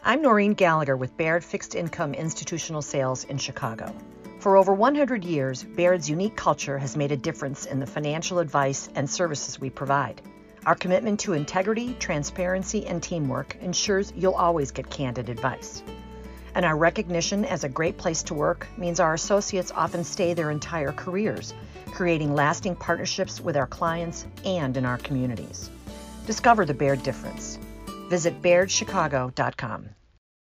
I'm Noreen Gallagher with Baird Fixed Income Institutional Sales in Chicago. For over 100 years, Baird's unique culture has made a difference in the financial advice and services we provide. Our commitment to integrity, transparency, and teamwork ensures you'll always get candid advice. And our recognition as a great place to work means our associates often stay their entire careers, creating lasting partnerships with our clients and in our communities. Discover the Baird difference. Visit bairdchicago.com.